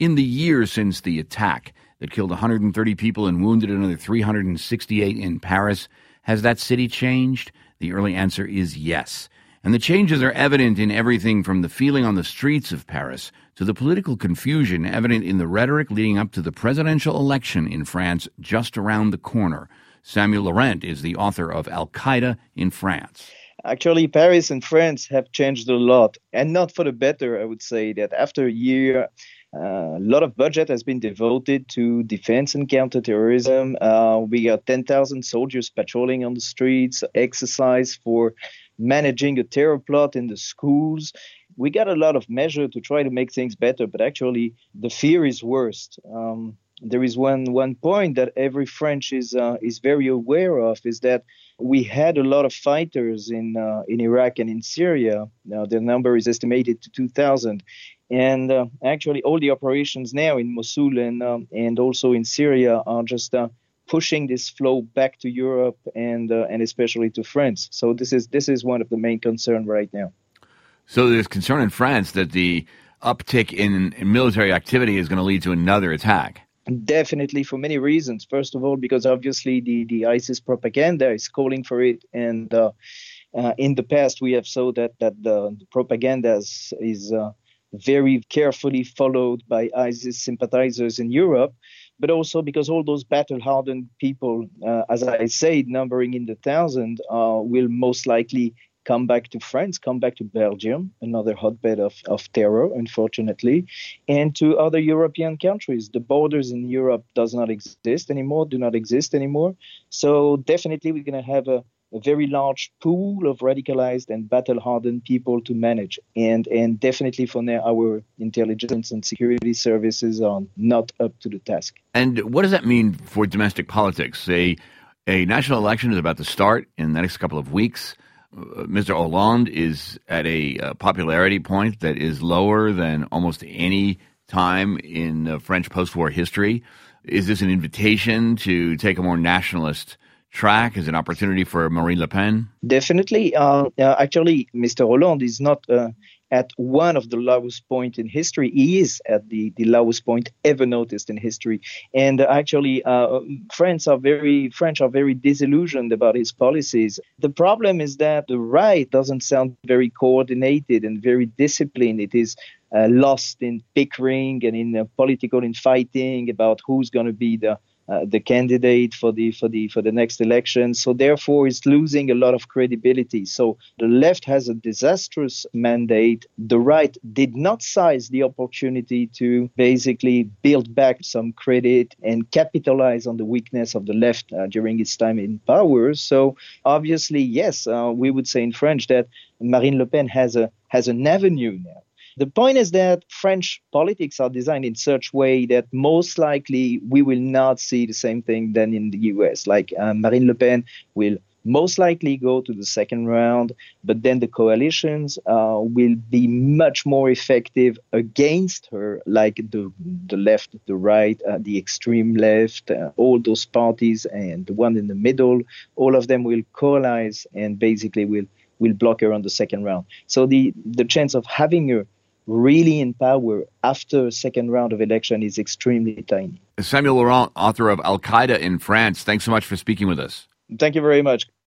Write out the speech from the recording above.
In the year since the attack that killed 130 people and wounded another 368 in Paris, has that city changed? The early answer is yes. And the changes are evident in everything from the feeling on the streets of Paris to the political confusion evident in the rhetoric leading up to the presidential election in France just around the corner. Samuel Laurent is the author of Al-Qaeda in France. Actually, Paris and France have changed a lot, and not for the better. I would say that after a year, a lot of budget has been devoted to defense and counterterrorism. We got 10,000 soldiers patrolling on the streets, exercise for managing a terror plot in the schools. We got a lot of measure to try to make things better, but actually the fear is worst. There is one point that every French is very aware of, is that we had a lot of fighters in Iraq and in Syria. Now the number is estimated to 2,000, and actually all the operations now in Mosul and also in Syria are just pushing this flow back to Europe and especially to France. So this is one of the main concerns right now. So there's concern in France that the uptick in military activity is going to lead to another attack. Definitely, for many reasons. First of all, because obviously the ISIS propaganda is calling for it, and in the past we have saw that the propaganda is very carefully followed by ISIS sympathizers in Europe, but also because all those battle-hardened people, as I said, numbering in the thousand, will most likely come back to France, come back to Belgium, another hotbed of terror, unfortunately, and to other European countries. The borders in Europe do not exist anymore. So definitely we're going to have a very large pool of radicalized and battle-hardened people to manage. And definitely for now, our intelligence and security services are not up to the task. And what does that mean for domestic politics? A national election is about to start in the next couple of weeks. Mr. Hollande is at a popularity point that is lower than almost any time in French post-war history. Is this an invitation to take a more nationalist track? Is it an opportunity for Marine Le Pen? Definitely. Actually, Mr. Hollande is not at one of the lowest point in history. He is at the lowest point ever noticed in history. And actually, French are very disillusioned about his policies. The problem is that the right doesn't sound very coordinated and very disciplined. It is lost in bickering and in political infighting about who's going to be the candidate for the next election. So therefore, it's losing a lot of credibility. So the left has a disastrous mandate. The right did not seize the opportunity to basically build back some credit and capitalize on the weakness of the left during its time in power. So obviously, yes, we would say in French that Marine Le Pen has an avenue now. The point is that French politics are designed in such way that most likely we will not see the same thing than in the US. Like Marine Le Pen will most likely go to the second round, but then the coalitions will be much more effective against her, like the left, the right, the extreme left, all those parties, and the one in the middle. All of them will coalesce and basically will block her on the second round. So the chance of having her really in power after a second round of election is extremely tiny. Samuel Laurent, author of Al-Qaeda in France, thanks so much for speaking with us. Thank you very much.